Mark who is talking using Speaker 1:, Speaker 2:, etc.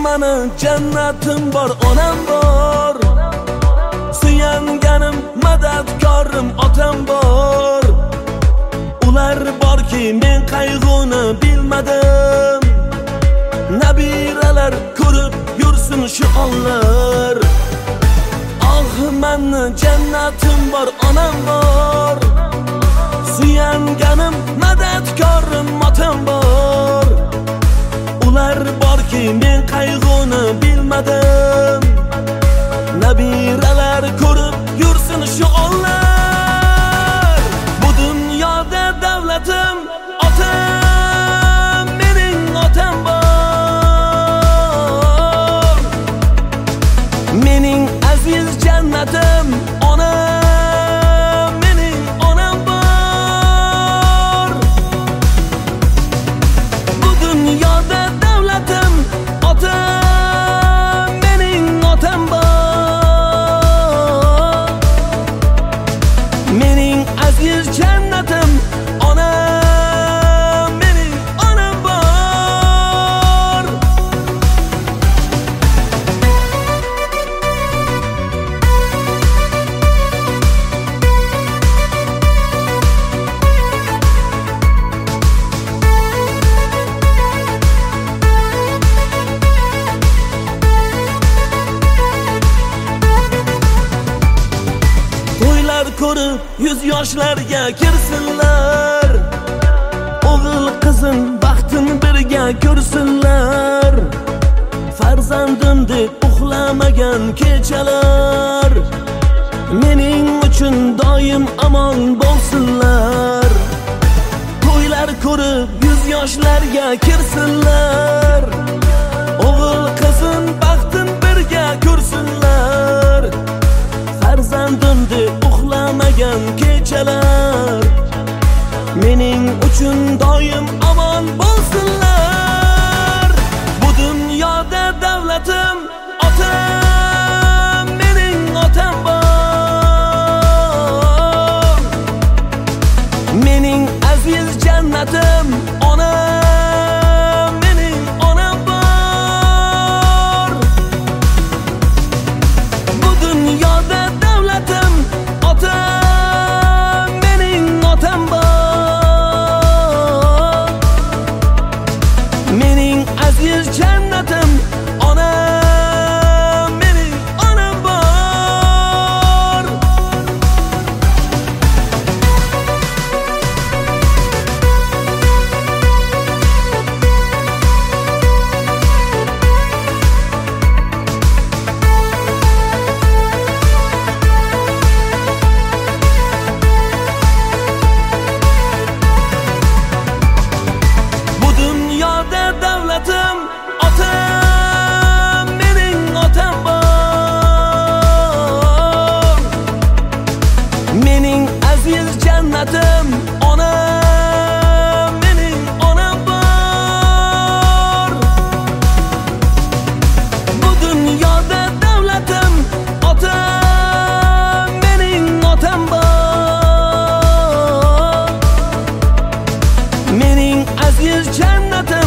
Speaker 1: mani jannatim bor, onam bor. Suyanganim, madadkorim otam bor. Ular borki men qayg'uni bilmadim. Nabiralar ko'rib yursin shu onlar. Ah, mani jannatim bor, onam bor. Suyanganim, madadkorim otam bor. Ular borki men qayg'uni bilmadim. Nabiralar ko'rib yursin shu onlar. Bu dunyoda davlatim otam, mening otam bor. Mening aziz jannatim onam, mening onam bor. Bu dunyoda davlatim otam, mening otam bor. Mening aziz jannatim onam, mening onam bor. To'ylar ko'rib yuz yoshlarga kirsinlar. O'g'il qizim baxtini birga ko'rsinlar. Farzandim deb uxlamagan kechalar mening uchun doim amon bo'lsinlar. To'ylar ko'rib yuz yoshlarga kirsinlar. O'g'il qizim baxtin birga ko'rsinlar. Farzandim deb uxlamagan kechalar mening uchun doim amon bo'lsinlar. Bu dunyoda davlatim otam, mening otam bor. Mening aziz jannatim onam, mening onam bor. Bu dunyoda davlatim otam, mening otam bor. Mening aziz jannatim onam, mening onam bor. Bu dunyoda davlatim otam, mening otam bor. Mening aziz jannatim onam, mening onam bor. Bu dunyoda davlatim otam, mening otam bor. Mening aziz jannatim